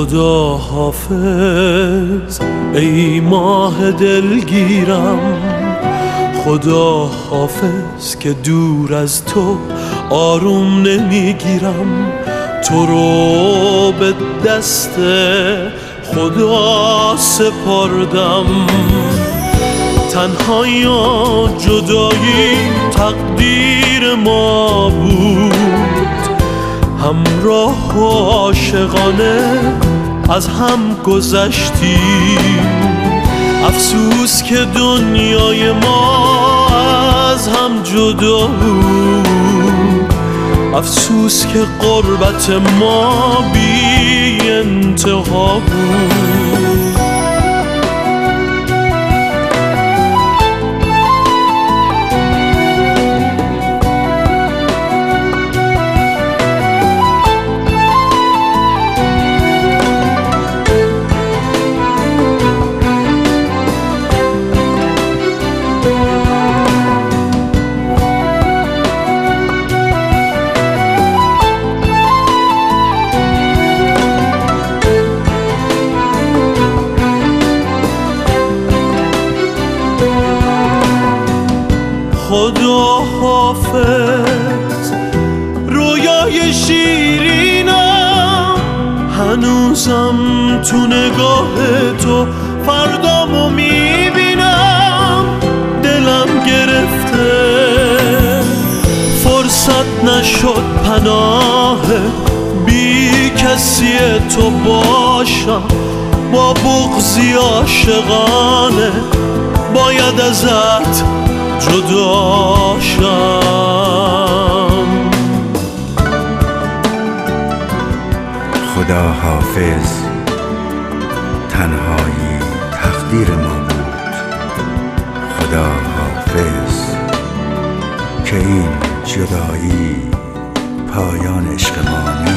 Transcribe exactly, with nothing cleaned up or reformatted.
خدا حافظ ای ماه دلگیرم، خدا حافظ که دور از تو آروم نمیگیرم. تو رو به دست خدا سپردم، تنهایی جدایی تقدیر ما بود، همراه و عاشقانه از هم گذشتیم. افسوس که دنیای ما از هم جدا بود، افسوس که غربت ما بی انتها بود. خدا حافظ رویای شیرینم، هنوزم تو نگاه تو فردامو میبینم. دلم گرفته فرصت نشد پناه بی کسی تو باشم، با بغضی عاشقانه باید ازت جدا شم. خدا حافظ تنهایی تقدیر ما بود، خدا حافظ که این جدایی پایان عشق ما نیست.